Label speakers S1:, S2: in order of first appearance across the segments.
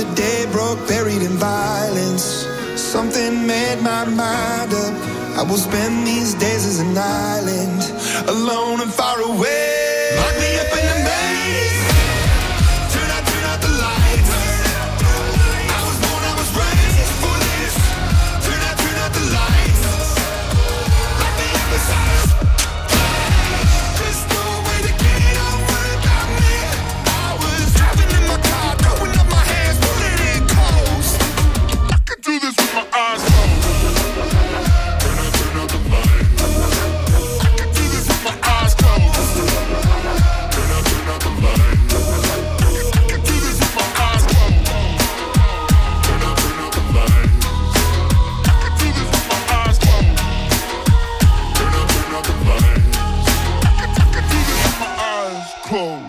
S1: the day broke, buried in violence. Something made my mind up. I will spend these days as an island, alone and far away. Lock me up in a maze. Turn out the lights. I was born, I was raised for this. Turn out the lights. Lock me up inside. There's no way to get out without me. I was driving in my car, throwing up my hands, pulling in close. I could do this with my eyes closed. Turn out the lights. I could do this with my eyes closed. Turn out the lights. I could do this with my eyes closed. Turn out the lights. I could do this with my eyes closed. Turn out the lights. I could do this with my eyes closed.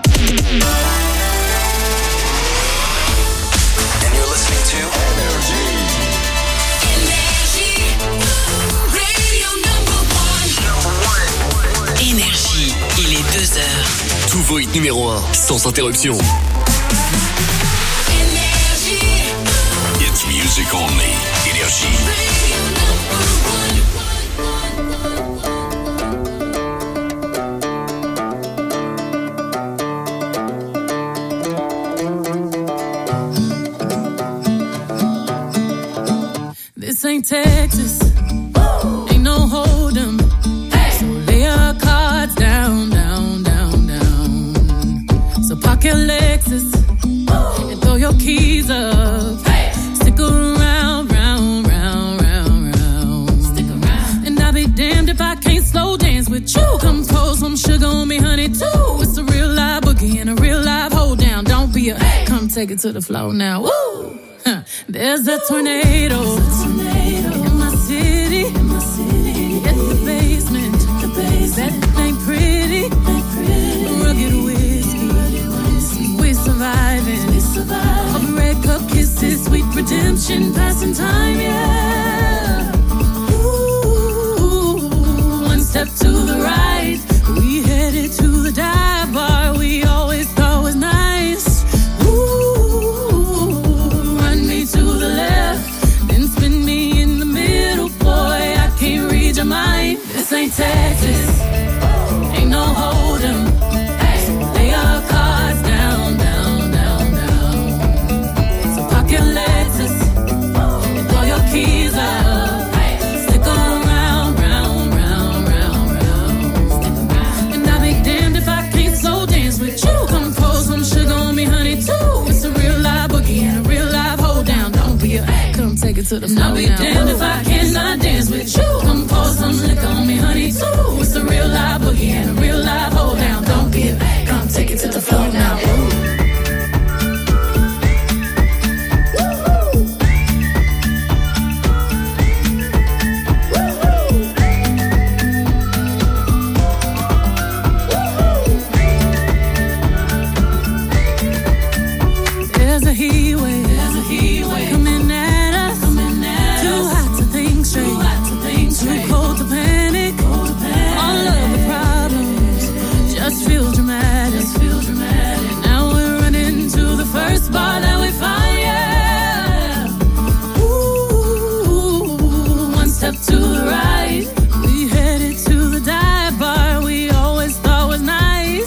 S2: And you're listening to Energy.
S3: Radio number one. Énergie, il est 2h.
S4: Tous vos hits numéro 1, sans interruption.
S3: Énergie.
S4: It's music only. Énergie.
S3: Radio number one.
S5: This ain't Texas. Ain't no hold'em. So lay your cards down, down, down, down. So park your Lexus and throw your keys up. Stick around, round, round, round, round. Stick around. And I'll be damned if I can't slow dance with you. Come pour some sugar on me, honey, too. It's a real live boogie and a real live hold down. Don't be a come take it to the floor now. Woo! There's a tornado in my city. It's the basement. That ain't pretty. Rugged whiskey. We're surviving. Of red cup kisses, sweet redemption, passing time, yeah. Ooh, one step to the right. We headed to the dive bar we always thought was nice. To the left, then spin me in the middle, boy, I can't read your mind. This ain't Texas, ain't no hold'em. Lay your cards down, down, down, down. So park your Lexus and throw your keys up. Stick around, round, round, round, round. And I'll be damned if I can't slow dance with you. Come pour some sugar on me, honey, too. It's a real live boogie and a real live hold down. Don't be a come take it to the floor. I'll be damned if I cannot dance with you. Come pour some liquor on me, honey, too. It's a real live boogie and a real live hold down. Don't be a come take it to the floor now. There's a heat wave coming at us. Too hot to think straight. Too cold to panic. All of the problems just feel dramatic. Now we're running to the first bar that we find, yeah. Ooh, one step to the right. We headed to the dive bar we always thought was nice.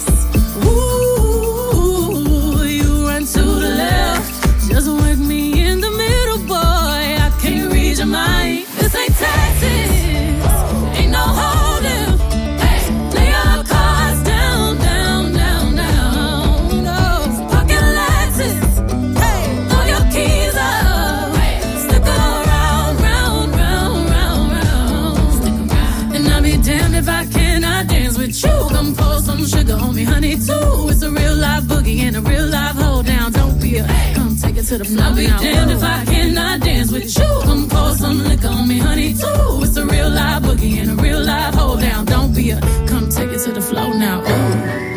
S5: Ooh, you run to the left. Just work me in the middle, boy, I can't read your mind. This ain't Texas, ain't no hold'em. Lay your cards down, down, down, down. No, park your Lexus, throw your keys up. Stick around, round, round, round, round. And I'll be damned if I cannot dance with you. Come pour some sugar on me, honey, too. It's a real live boogie and a real live hold down. Don't be a come take it to the floor. I'll be damned if I cannot dance with you. Come pour some liquor on me, honey, too. It's a real live boogie and a real live hold down. Don't be a come take it to the floor now. Ooh.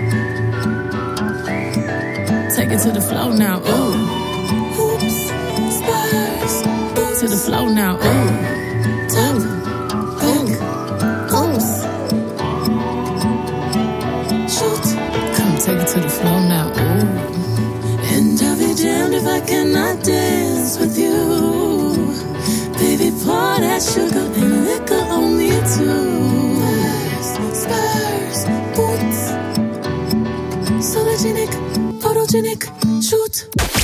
S5: Take it to the floor now. Ooh. Hoops, spurs, to the floor now. Ooh. Top, hook, holes. Shoot, come take it to the floor now. Ooh. And I'll be damned if I cannot dance dance with you. Baby, pour that sugar and liquor on me too. Spurs, boots, sologenic, photogenic, shoot.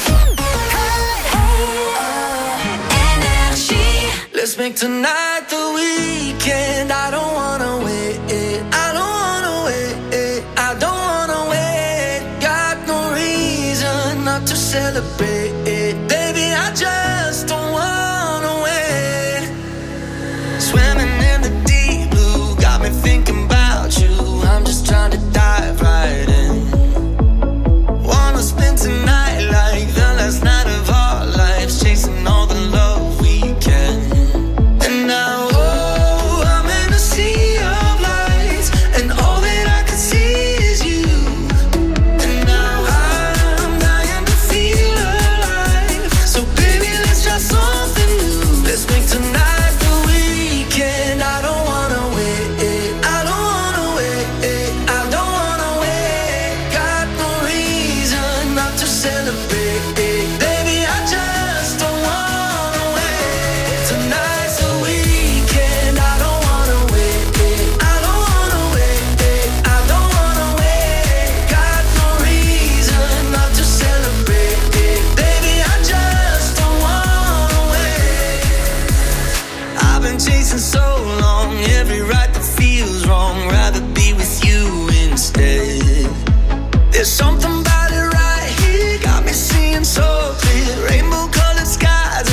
S3: Énergie.
S1: Let's make tonight the weekend. I don't wanna wait. I don't wanna wait. I don't wanna wait. Got no reason not to celebrate. Baby, I just don't wanna wait. Swimming in the deep blue, got me thinking about you. I'm just trying to dive right in. Wanna spend tonight like the last night of our lives, chasing all the love we can. And now, oh, I'm in a sea of lights, and all that I can see is you. And now I'm dying to feel alive. So baby, let's try something new. Let's make tonight the weekend. I don't wanna wait. I don't wanna wait. I don't wanna wait. Got no reason not to celebrate. Baby, I just don't wanna wait. Tonight's the weekend. I don't wanna wait. I don't wanna wait. I don't wanna wait. Got no reason not to celebrate. Baby, I just don't wanna wait. I've been chasing so long, every right that feels wrong. Rather be with you instead. There's something about it right here, got me seeing so clear. Rainbow-colored skies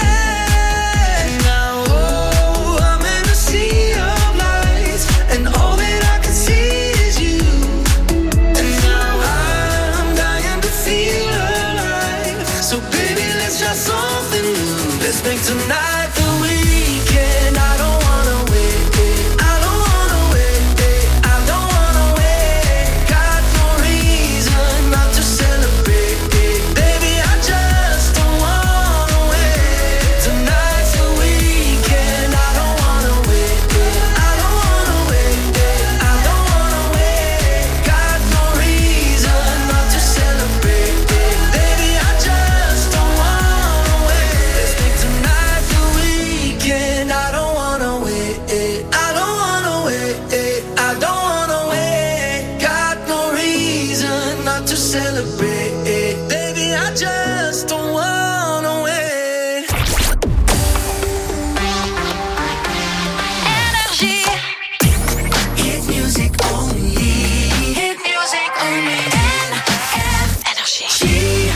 S1: ahead. Now, oh, I'm in a sea of lights, and all that I can see is you. And now I'm dying to feel alive. So baby, let's try something new. Let's make tonight the weekend. I don't wanna wait. I don't wanna wait. I don't wanna wait. Got no reason not to celebrate. Baby, I just don't wanna wait. Tonight's the weekend. I don't wanna wait. I don't wanna wait. I don't wanna wait. Got no reason not to celebrate. Baby, I just don't wanna wait. Let's make tonight the weekend. I don't wanna wait. I don't wanna wait. I don't wanna wait. Got no reason not to celebrate. Baby, I just don't wanna wait.
S3: Énergie. Hit music only. Hit music only. Énergie.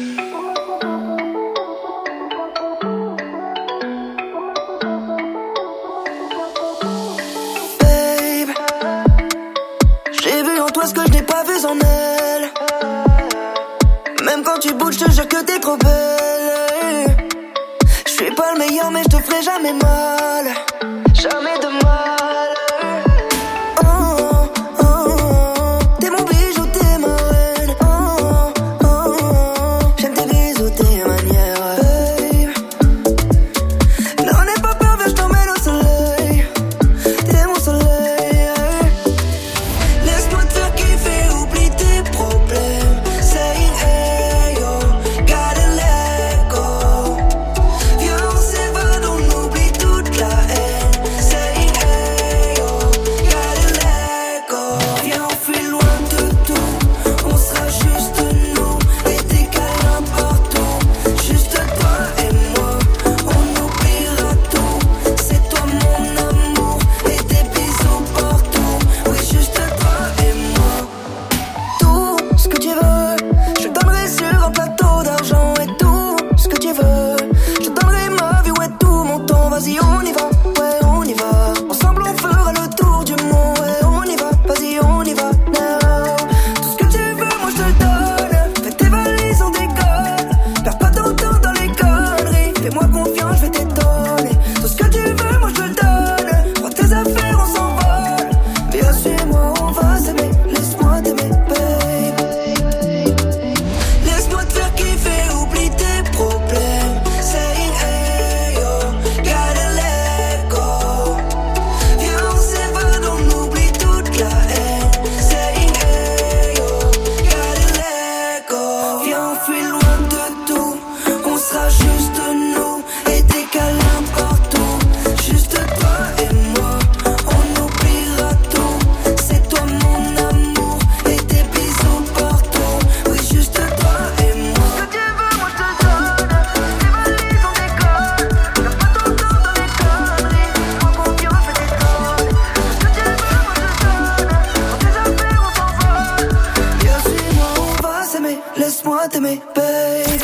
S6: Babe, j'ai vu en toi ce que je n'ai pas vu en elle. Même quand tu bouges, je te jure que t'es trop belle. Je suis pas le meilleur, mais je te ferai jamais mal. Jamais de mal. Oh, oh, oh. T'es mon bijou, t'es ma reine. Oh, oh, oh. J'aime tes bisous, tes manières. Babe, n'en aie pas peur, viens, je t'emmène au soleil. T'es mon soleil. Laisse-moi te faire kiffer, oublie tes problèmes. Saying hey yo, gotta let go. Viens, on s'évade, on oublie toute la haine. Saying hey t'aimer, babe.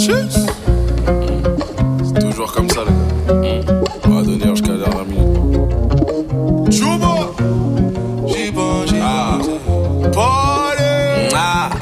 S7: C'est toujours comme ça, les gars. On va donner jusqu'à la dernière minute. Chouba! J'y pense, Party!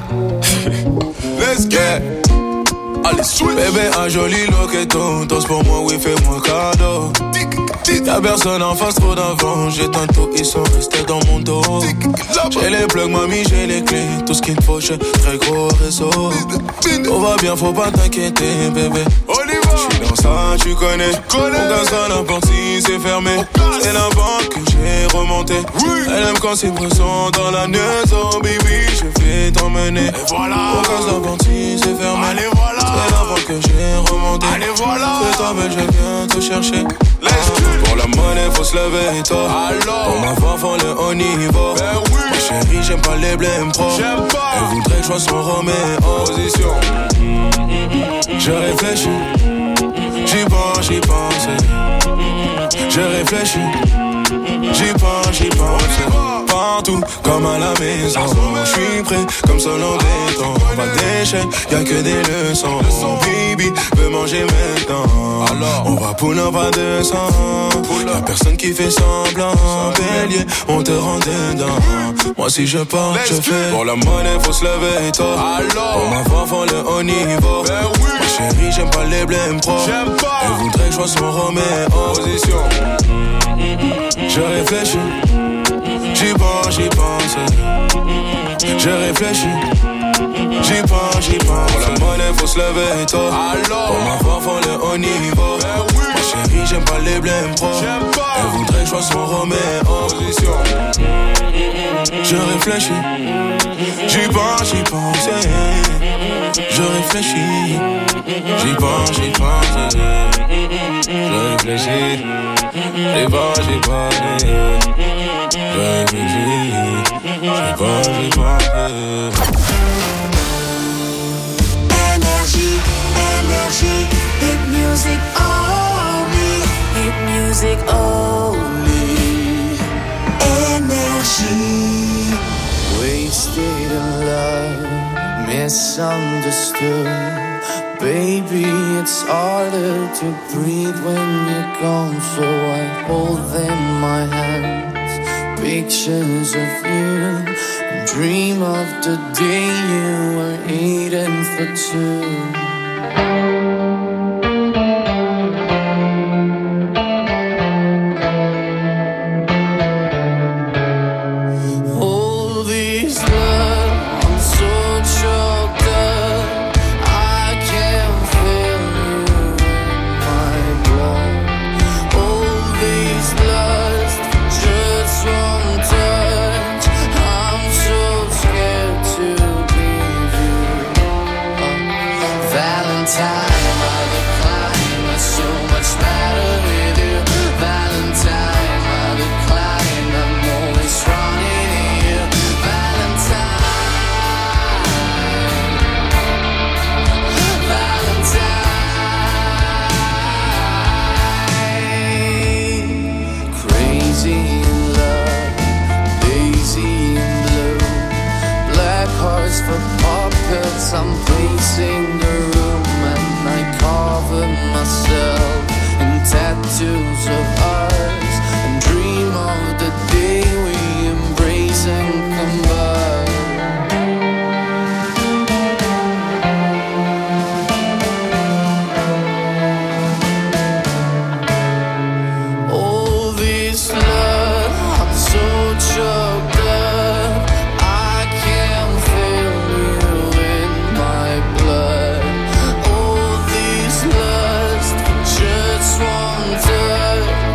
S7: Let's get! Allez, switch! Bébé, un joli loqueton. Danse pour moi, oui, fais-moi cadeau. Y'a personne en face, trop d'avant. J'éteins tout, ils sont restés dans mon dos. J'ai les plugs, mamie, j'ai les clés. Tout ce qu'il me faut, j'ai très gros réseau. Tout va bien, faut pas t'inquiéter, bébé. J'suis dans ça, tu connais. On casse à n'importe si c'est fermé. C'est la banque que j'ai remonté. Elle aime quand c'est présent dans la maison, baby. Je vais t'emmener. On casse n'importe si c'est fermé. C'est la banque que j'ai remonté. Fais-toi belle, je viens te chercher. Pour la monnaie, faut se lever tôt. Pour ma voix, faut le haut niveau. Ma chérie, j'aime pas les blèmes pro. Elle voudrait que je sois son Roméo. Position. Je réfléchis. J'y pense. Je réfléchis. J'y pense. Partout, comme à la maison. J'suis prêt, comme seul en béton. Pas d'échec, y'a que des leçons. Baby, veut manger maintenant. Alors, on va pull up à 200. Y'a personne qui fait semblant. Bélier, on te rend dedans. Moi si je pars, je fais. Pour la monnaie, faut se lever tôt. Pour ma voix, faut le haut niveau. Ma chérie, j'aime pas les blèmes pro. Elle voudrait que je sois son Roméo. Position. Je réfléchis. J'y pense. Je réfléchis. J'y pense. Pour la monnaie, faut se lever tôt. Pour ma voix, faut le haut niveau. Ma chérie, j'aime pas les blèmes pro. Elle voudrait que je sois son Roméo. Position. Je réfléchis. J'y pense. Je réfléchis. J'y pense. Je réfléchis. J'y pense. Je réfléchis. J'y pense.
S3: Energy, hit music only, hit music only. Energy.
S8: Wasted in love, misunderstood. Baby, it's harder to breathe when you're gone, so I hold in my hands pictures of you and dream of the day you were eating for two. I'm pacing the room and I cover myself in tattoos of ours and dream of the day we embrace and combine. All this love, I'm so choked up, I can't feel you in my blood. All this lust, just one touch,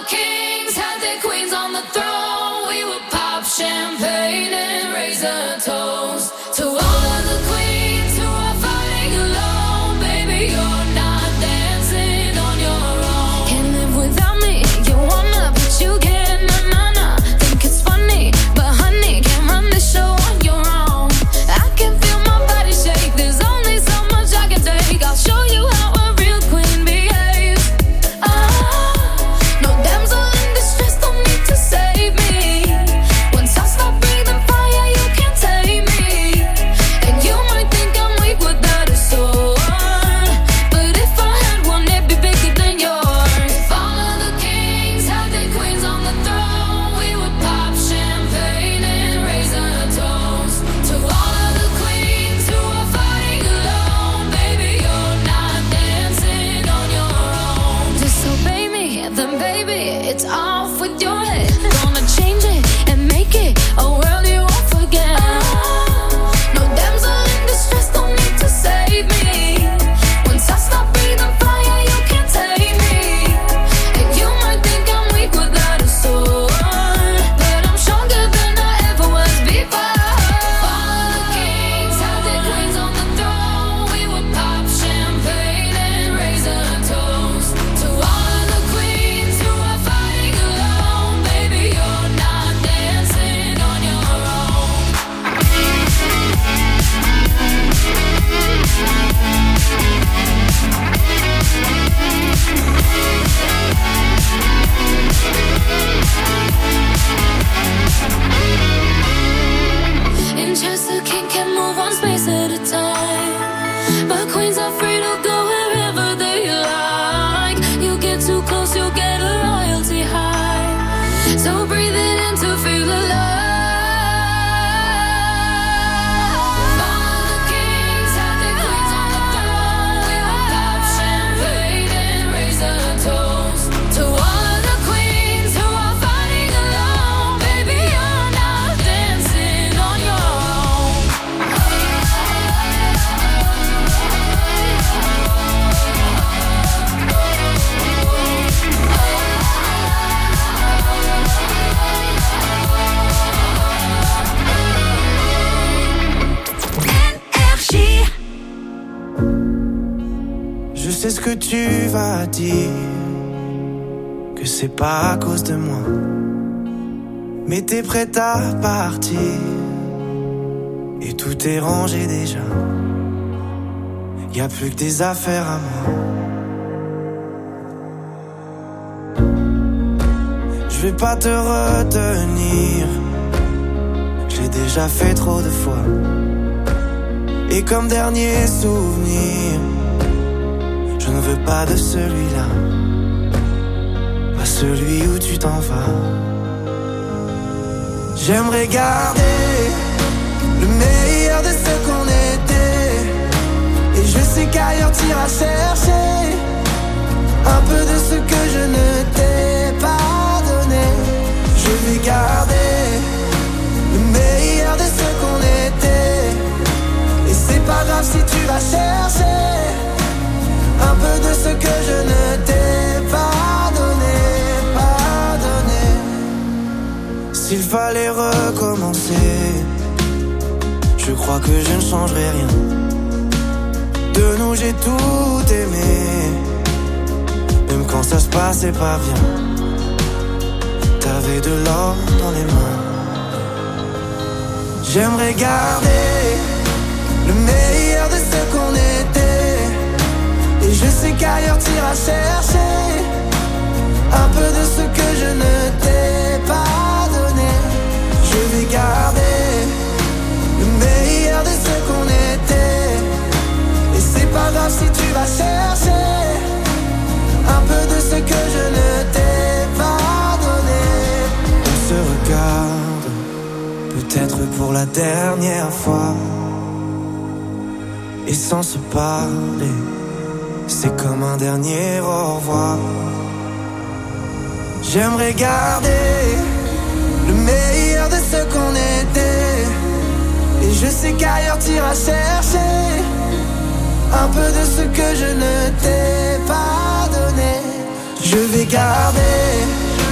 S5: kings had their queens on the throne. We would pop champagne and raise a toast to all of the queens who are fighting alone. Baby, you're not dancing on your own. Can't live without me. You wanna, but you can't. Na. Think it's funny, but honey, can't run the show on your own. I can feel my body shake. There's only so much I can take. I'll show you how a real queen behaves. No damsel in distress, don't need to save me. Once I stop breathing fire, you can't take me. And you might think I'm weak without a sword, but if I had one, it'd be bigger than yours. If all of the kings had their queens on the throne, we would pop champagne and raise a toast to all of the queens who are fighting alone. Baby, you're not dancing on your own. Disobey me, then baby, it's off with your head. Gonna change it and make it a world you won't forget. No damsel in distress, don't need to save me. Once I stop breathing fire, you can't take me. And you might think I'm weak without a sword, but I'm stronger than I ever was before. All of the kings had their queens on the throne. We would pop champagne and raise a toast to all of the queens who are fighting alone. Baby, you're not dancing on your own. In chess, the king can move one space at a time, but queens are free to go wherever they like. You get too close, you'll get a royalty high. So breathe it in to feel alive. All of the kings had their queens on the throne. We would pop champagne and raise a toast to all of the queens who are fighting alone. Baby, you're not dancing on your own.
S8: Je sais ce que tu vas dire, que c'est pas à cause de moi, mais t'es prête à partir, et tout est rangé déjà. Y a plus que des affaires à moi. Je vais pas te retenir, j'ai déjà fait trop de fois. Et comme dernier souvenir, je ne veux pas de celui-là, pas celui où tu t'en vas. J'aimerais garder le meilleur de ce qu'on était, et je sais qu'ailleurs t'iras chercher un peu de ce que je ne t'ai pas donné. Je vais garder le meilleur de ce qu'on était, et c'est pas grave si tu vas chercher un peu de ce que je ne t'ai pas donné, pas donné. S'il fallait recommencer, je crois que je ne changerai rien. De nous j'ai tout aimé, même quand ça se passait pas bien. T'avais de l'or dans les mains. J'aimerais garder le meilleur de ce qu'on était, et je sais qu'ailleurs t'iras chercher un peu de ce que je ne t'ai pas donné. Je vais garder le meilleur de ce qu'on était, et c'est pas grave si tu vas chercher un peu de ce que je ne t'ai pas donné. On se regarde, peut-être pour la dernière fois, et sans se parler, c'est comme un dernier au revoir. J'aimerais garder le meilleur de ce qu'on était, et je sais qu'ailleurs t'iras chercher un peu de ce que je ne t'ai pas donné. Je vais garder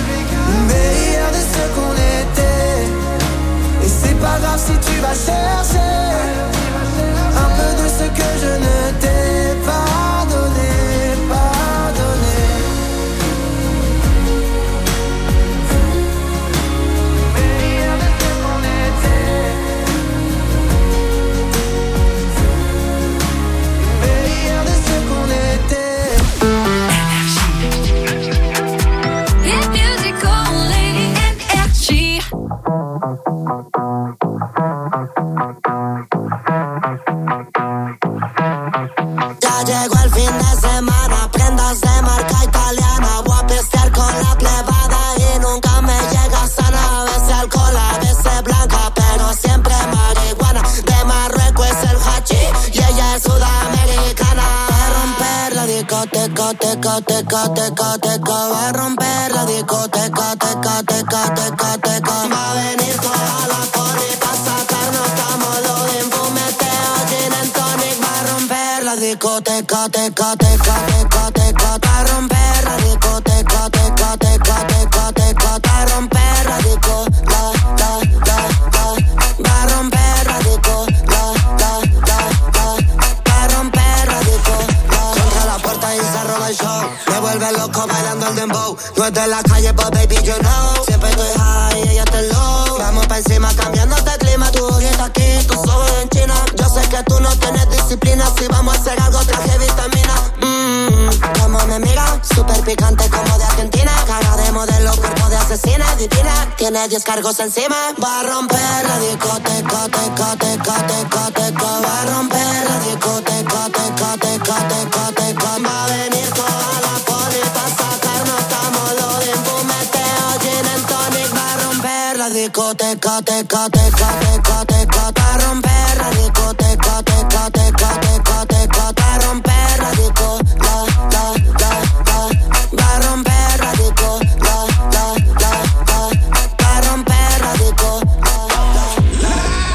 S6: Ya llegó el fin de semana, prendas de marca italiana. Voy a pistear con la plebada y nunca me llega sana. A veces alcohol, a veces blanca, pero siempre marihuana. De Marruecos es el hachís y ella es sudamericana. Va a romper la discoteca, teca, teca, teca, teca. Va a romper la discoteca, teca, teca, teca, teca. Va a venir toda la poli pa' sacarnos camolodín, fumeteo, gin and tonic. Va a romper la discoteca, teca, teca, teca, teca. Va a romper la discoteca, teca, teca, teca, teca. Va a romper la disco, la. Va a romper la disco, la. Va a romper la disco, la. Contra la puerta y se roba el show. Me vuelve loco bailando el dembow. No es de la calle, but baby, you know. Siempre estoy high y ella está low. Vamos pa' encima cambiando de clima. Tu ojito aquí, tus ojos en China. Yo sé que tú no tienes disciplina. Si vamos a hacer algo, traje vitamina. Como me mira, súper picante como de Argentina. Cara de modelo, cuerpo de asesina, divina. Tiene 10 cargos encima. Va a romper la discoteca, teca, teca, teca, teca. Va a romper la discoteca, teca, teca, teca, teca. Va a venir toda la poli pa' sacarnos camolodín, fumeteo, gin and tonic. Va a romper la discoteca, teca, teca, teca, teca. Va a romper la discoteca, teca, teca, teca, teca. Va a romper la disco, la. Va a romper la disco, la. Va a romper la disco, la.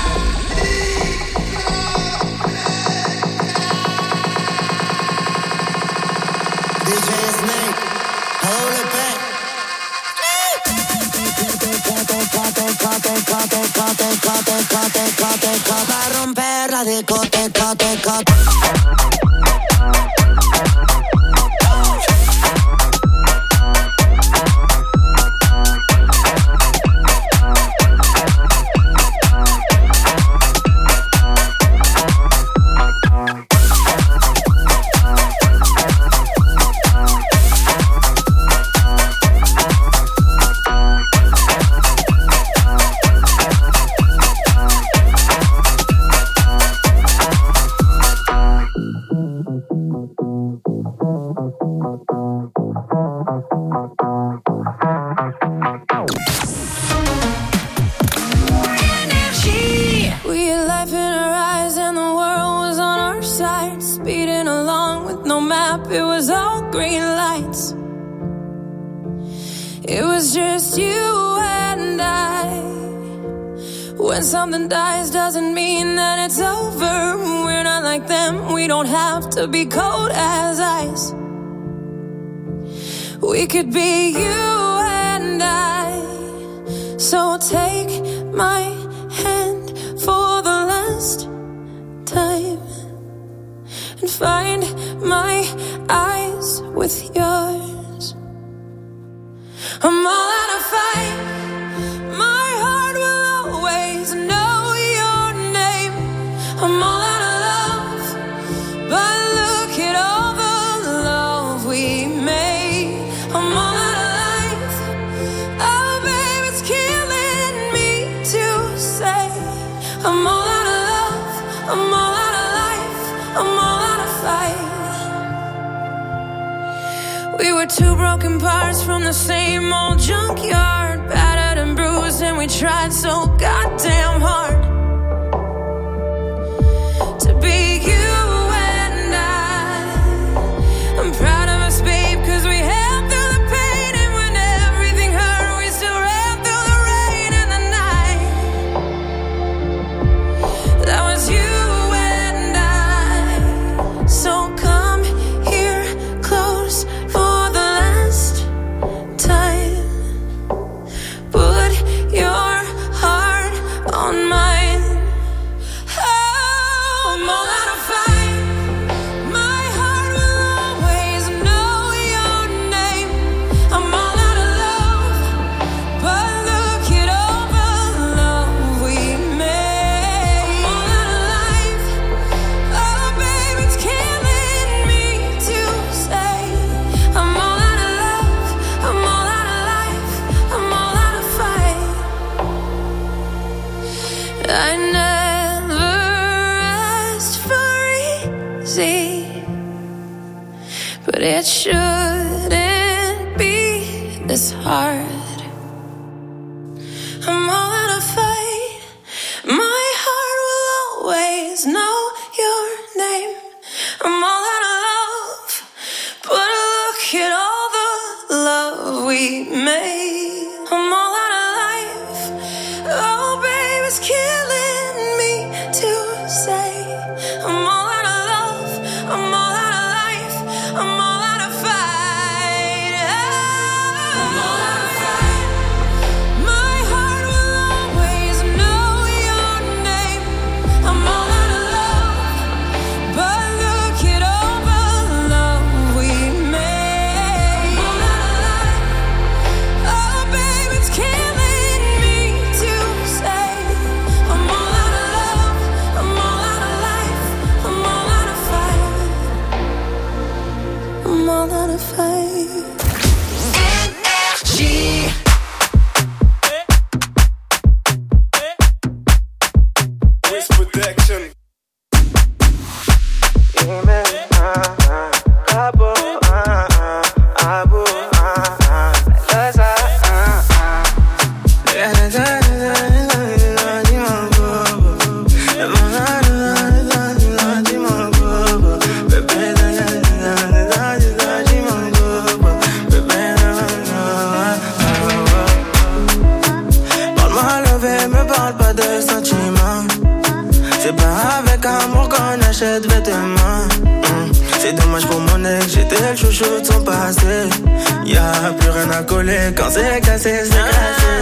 S6: DJ Snake, AWP. Va a romper la discoteca, teca.
S5: It was all green lights. It was just you and I. When something dies doesn't mean that it's over. We're not like them. We don't have to be cold as ice. We could be you and I. So take my hand for the last time and find my eyes with yours. I'm all out of fight. My heart will always know your name. I'm all out of love, but look at all the love we made. I'm all out of life. Oh, babe, it's killing me to say. I'm all out of love. I'm all out of life. I'm all out of fight. We were two broken parts from the same old junkyard, battered and bruised, and we tried so goddamn hard to be you and I. I'm proud of us, babe, 'cause we held through the pain, and when everything hurt, we still ran through the rain and the night. That was you and I. So come here close for the last time. Put your heart on my It shouldn't be this hard. I'm all out of fight. My heart will always know your name. I'm all out of love, but look at all the love we made. I'm all out of life. Oh, babe, it's killing me to say. I'm all out of love. I'm all out of life. I'm all out of fight. I'm all out of fight. My heart will always know your name. I'm all out of love, but look at all the love we made. I'm all out of life. Oh, babe, it's killing me to say. I'm all out of love. I'm all out of life. I'm all out of fight. I'm all out of fight.
S3: Energy.
S7: Wiz Protection.
S8: Parle-moi levé, me parle pas de sentiments. C'est pas avec amour qu'on achète vêtements. C'est dommage pour mon ex, j'étais le chouchou de son passé. Y'a plus rien à coller, quand c'est cassé, c'est cassé.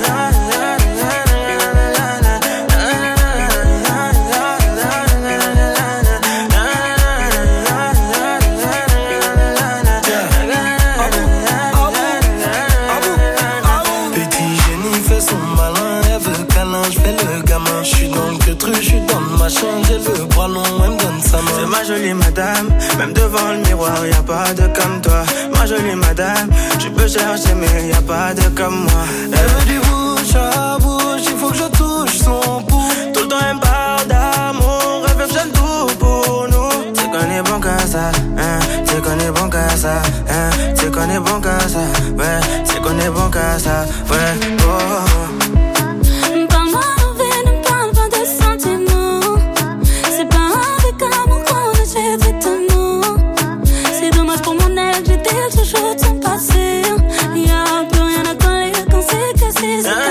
S8: Petit génie fait son malin, elle veut câlin, j'fais le gamin. J'suis dans le queutru, j'suis dans le machin, j'ai le bras long, elle me donne sa main. C'est ma jolie madame, même devant le miroir, y'a pas de comme toi. Ma jolie madame, tu peux chercher mais y'a pas de comme moi. Elle veut du bouche à bouche, il faut que je touche son pouls. Tout le temps elle me parle d'amour, elle veut faire tout pour nous. C'est qu'on est bon qu'à ça, hein, c'est qu'on est bon qu'à ça, hein, c'est qu'on est bon qu'à ça, ouais, c'est qu'on est bon qu'à ça, ouais, oh.
S5: Parle-moi envers, ne parle pas de sentiments. C'est pas avec amour qu'on achète vêtements. C'est dommage pour mon ex, j'étais le chouchou de son passé. Y'a plus rien à coller, quand c'est cassé, c'est cassé.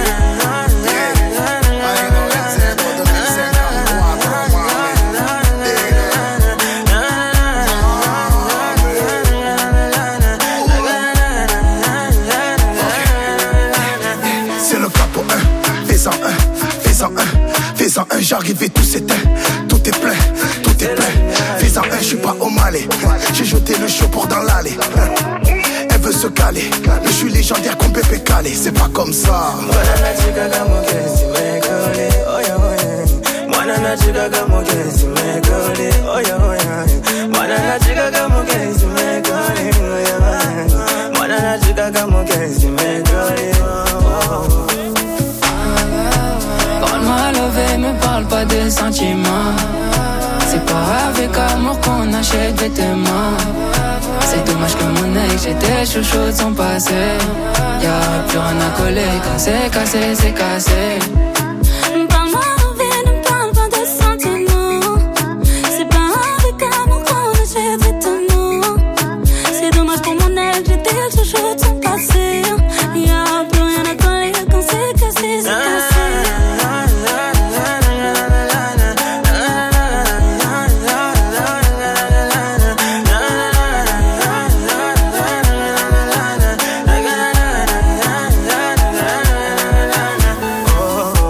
S1: C'est le capo 1, fais-en un, fais-en un, fais-en un, j'arrive et tout s'éteint. Tout est plein, tout est plein. Fais-en un, j'suis pas au Malais. J'ai jeté le show pour dans l'allée. Elle veut se caler, mais j'suis légendaire comme Pépé Calé. C'est pas comme ça.
S5: Parle-moi levé, me parle pas de sentiments. C'est pas avec amour qu'on achète vêtements. C'est dommage que mon ex, j'étais chouchou de son passé. Y'a plus rien à coller, quand c'est cassé, c'est cassé. Parle-moi levé, ne parle pas de sentiments. C'est pas avec amour qu'on achète vêtements. C'est dommage pour mon ex, j'étais chouchou de son passé. Y'a plus rien à coller, quand c'est cassé, c'est cassé.
S8: Oh,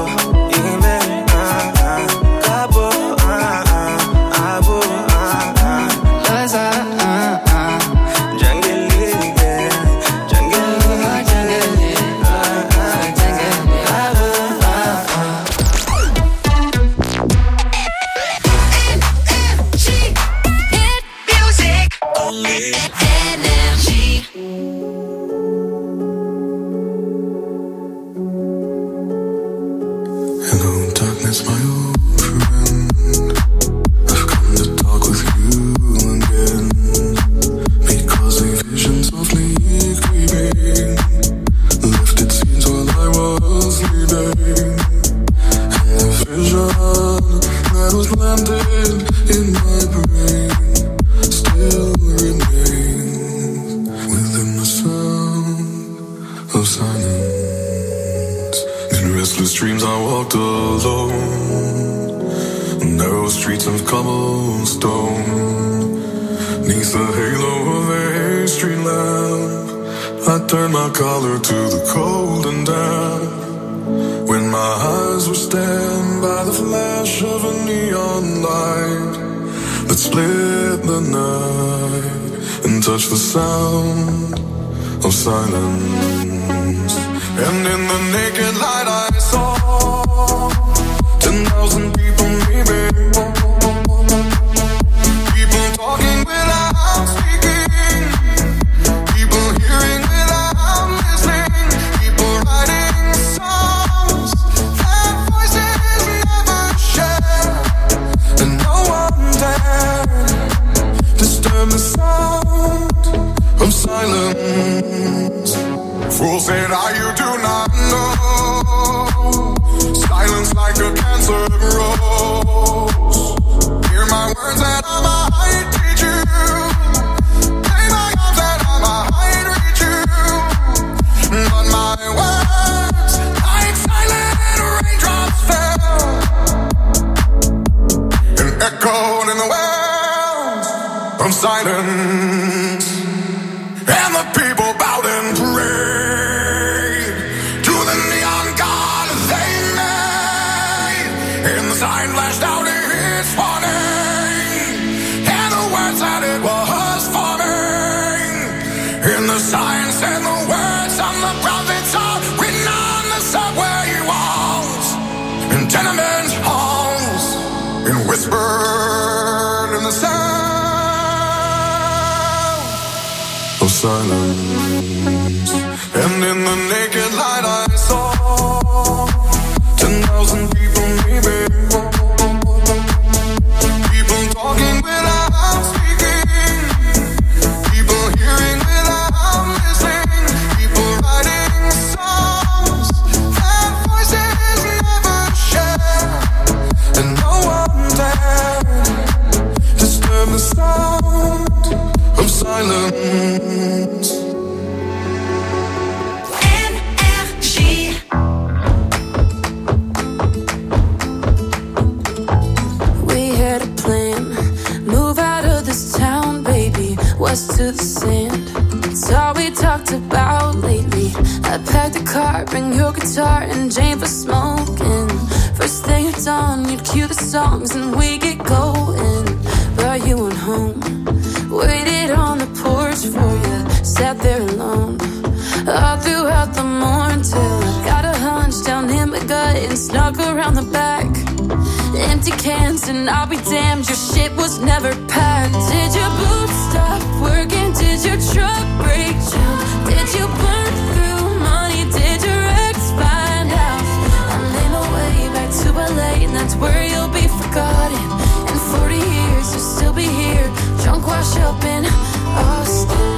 S9: of silence. In restless dreams I walked alone, narrow streets of cobblestone. Neath the halo of a street lamp, I turned my collar to the cold and damp. When my eyes were stabbed by the flash of a neon light that split the night and touched the sound of silence. And in the naked light I saw 10,000 people maybe, people talking without speaking, people hearing without listening, people writing songs that voices never share, and no one dared disturb the sound of silence. Fools said, you do not know. Silence like a cancer grows. Hear my words that I might teach you. Play my arms that I might reach you. But my words, like silent raindrops, fell and echoed in the wells of silence. And the people bowed and prayed to the neon god they made. And the sign flashed out its warning, and the words that it was forming. And the sign said the words on the prophets are written on the subway walls and tenement halls, and whispered in the sound of silence. And in the naked light I saw 10,000 people maybe, people talking without speaking, people hearing without listening, people writing songs that voices never share, and no one dared disturb the sound of silence.
S5: West to the sand, it's all we talked about lately. I packed a car, bring your guitar and Jane for smoking. First thing at dawn, you'd cue the songs and we get going. But you went home, waited on the porch for you, sat there alone all throughout the morning till I got a hunch down in my gut and snuck around the back. Empty cans and I'll be damned, your shit was never packed. Did your boots stop working? Did your truck break down? Did you burn through money? Did your ex find out? I made my way back to LA and that's where you'll be forgotten. In 40 years you'll still be here, drunk wash up in Austin.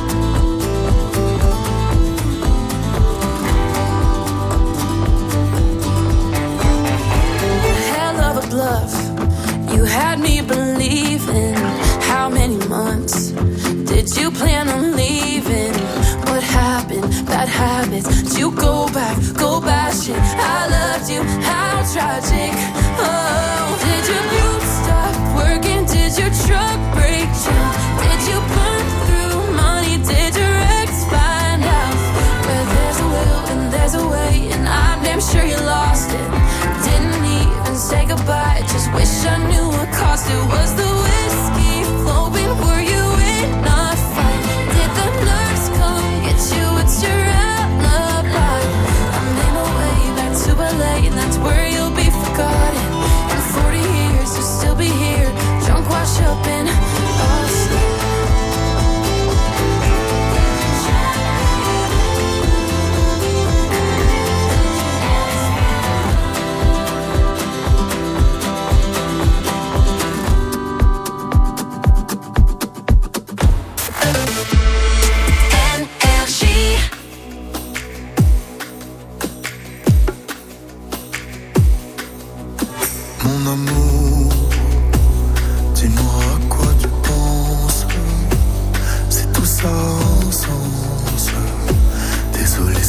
S5: Bluff. You had me believing. How many months did you plan on leaving? What happened? Bad habits. Did you go back? Go bashing. I loved you. How tragic. Oh, did your boots stop working? Did your truck break down? Did you burn through money? Did your ex find out? Where there's a will and there's a way, and I'm damn sure you lost it. Didn't even say goodbye, just wish I knew what cost it. Was the whiskey flowing? Were you in a fight? Did the nurse come get you? It's your alibi. I made my way back to LA and that's where you'll be forgotten. In 40 years you'll still be here, drunk wash up in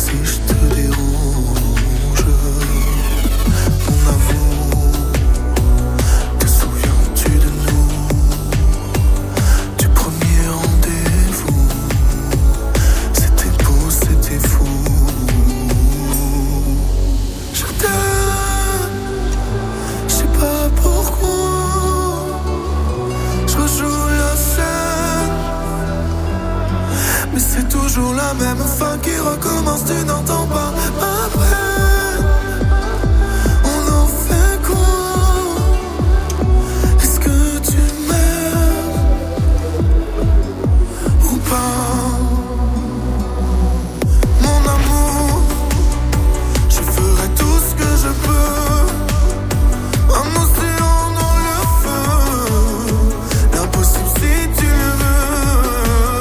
S1: si je te dérange, mon amour, te souviens-tu de nous, du premier rendez-vous? C'était beau, c'était fou. Je t'aime, je sais pas pourquoi. Je rejoue la scène, mais c'est toujours la même fin qui recommence. Tu n'entends pas ma peine. On en fait quoi? Est-ce que tu m'aimes ou pas? Mon amour, je ferai tout ce que je peux. Un océan dans le feu, l'impossible si tu le veux.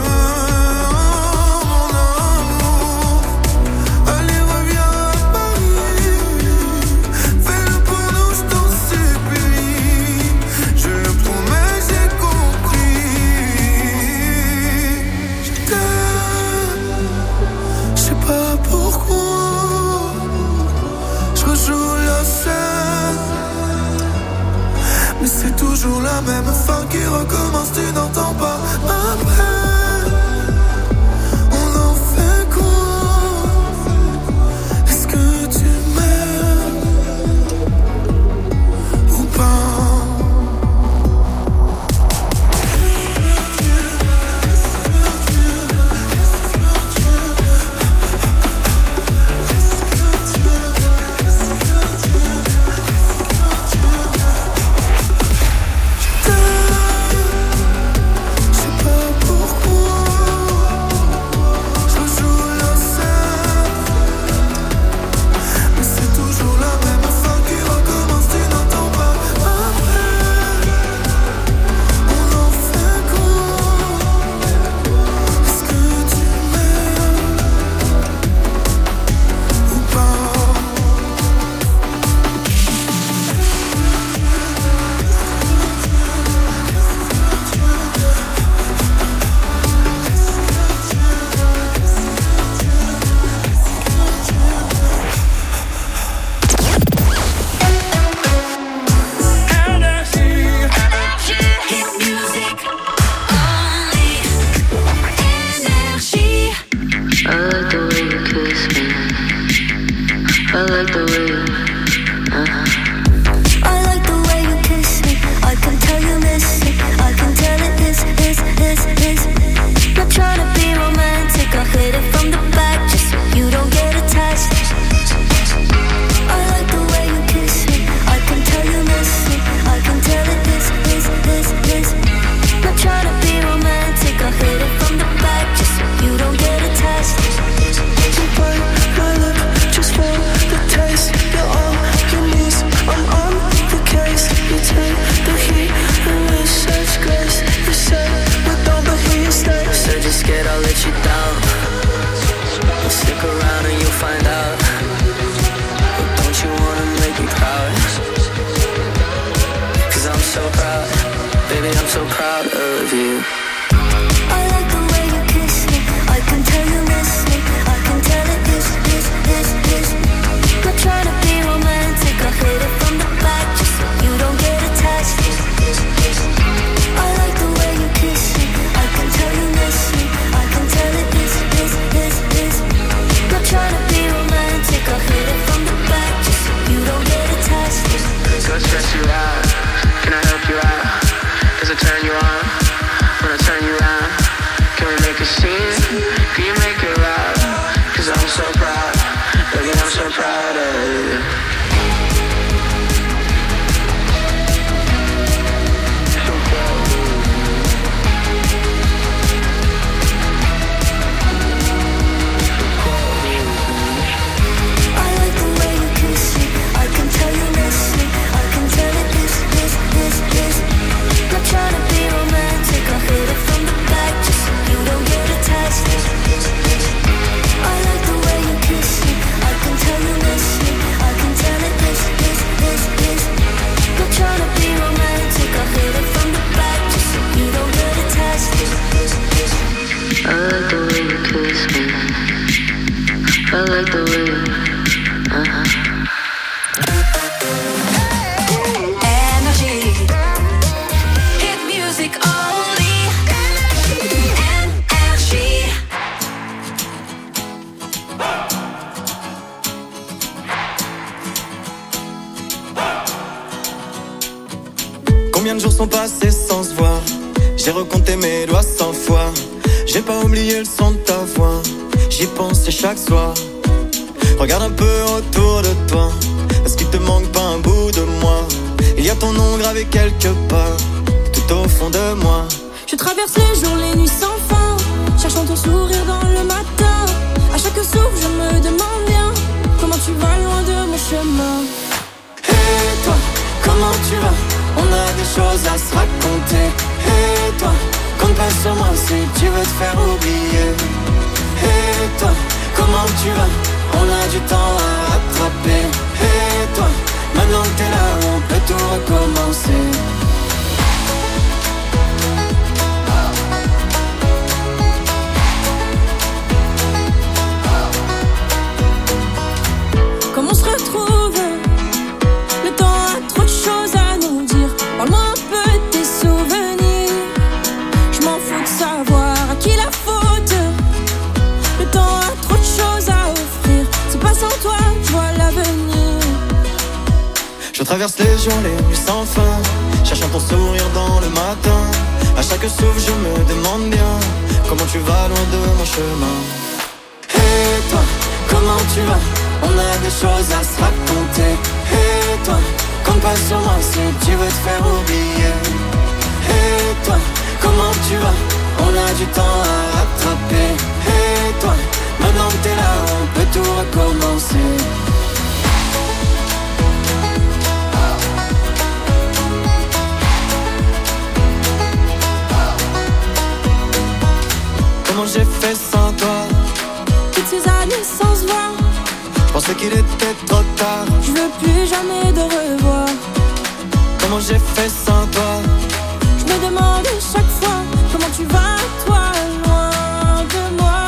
S1: Mon amour, allez reviens à Paris, fais-le pour nous, je t'en supplie. Je le promets, j'ai compris. Je t'aime, je sais pas pourquoi. Je rejoue la scène, mais c'est toujours la même fin qui recommence. Tu n'entends pas ma peine. On en fait quoi? Est-ce que tu m'aimes ou pas? Je sais pas pourquoi. Je rejoue la scène, mais c'est toujours la même fin qui recommence. Tu n'entends pas ma peine. On en fait quoi? Est-ce que tu m'aimes ou pas?
S10: I like the way you I like the way you kiss me. I can tell you miss it. I can tell it is. Not trying to be romantic. I hit it from the back just so you don't get attached. I like the way you kiss me. I can tell you miss it. I can tell it is. Not trying to be romantic. I hit it from the back just so you don't get attached.
S1: You bite my lip just for the taste. You're on your knees, I'm on the case. You take the heat and with such grace. You say with all the heat you stay.
S11: Said you're scared I'll let you down. Well, stick around and you'll find out. But don't you wanna make me proud? 'Cause I'm so proud. Baby, I'm so proud of you.
S10: I like the way you kiss me. I can tell you miss me. I can tell it is. Not trying to be romantic. I hit it from the back just so you don't get attached. I like the way you kiss me. I can tell you miss me. I can tell it is. Not trying to be romantic. I hit it from the back just so you don't get attached.
S11: Go stress you out. Can I help you out? Does it turn you on? When I turn you around, can we make a scene? Can you make it loud? 'Cause I'm so proud. Baby, I'm so proud of you.
S10: I like the way you kiss me. I can tell you miss me. I can tell it is. Not trying to be romantic. I hit it from the back just so you don't get attached. I like the way you kiss me. I can tell you miss me. I can tell
S11: take the wheel.
S3: Energy, hit music only. Energy.
S12: Combien de jours sont passés sans se voir? J'ai recompté mes doigts 100 fois. J'ai pas oublié le son de ta voix. J'y pensais chaque soir. Regarde un peu autour de toi. Est-ce qu'il te manque pas un bout de moi? Il y a ton nom gravé quelque part, tout au fond de moi.
S5: Je traverse les jours, les nuits sans fin, cherchant ton sourire dans le matin. À chaque souffle, je me demande bien comment tu vas loin de mon chemin.
S12: Et toi, comment tu vas? On a des choses à se raconter. Et toi, compte pas sur moi si tu veux te faire oublier. Et toi, comment tu vas? On a du temps à rattraper. Et toi, maintenant que t'es là, on peut tout recommencer.
S5: Comment on se retrouve? Le temps a trop de choses à nous dire. Parle-moi un peu de tes souvenirs. Je m'en fous de savoir à qui la faute. Le temps a trop de choses à offrir. C'est pas sans toi, je vois l'avenir.
S12: Je traverse les jours, les nuits sans fin, cherchant ton sourire dans le matin. À chaque souffle, je me demande bien comment tu vas loin de mon chemin. Et toi, comment tu vas? On a des choses à se raconter. Et toi, compte pas sur moi si tu veux te faire oublier. Et toi, comment tu vas? On a du temps à rattraper. Et toi, maintenant que t'es là, on peut tout recommencer. Comment j'ai fait sans toi?
S5: Toutes ces années sans se voir,
S12: je pensais qu'il était trop tard.
S5: je veux plus jamais de revoir.
S12: Comment j'ai fait sans toi?
S5: Je me demande chaque fois comment tu vas, toi, loin de moi.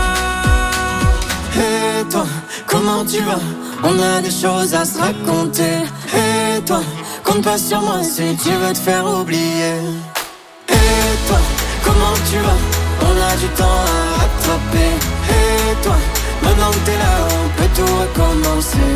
S12: Et toi, comment tu vas? On a des choses à se raconter. Et toi, compte pas sur moi si tu veux te faire oublier. Et toi, comment tu vas? On a du temps à rattraper. Et toi, maintenant que t'es là, on peut tout recommencer.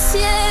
S10: ciel.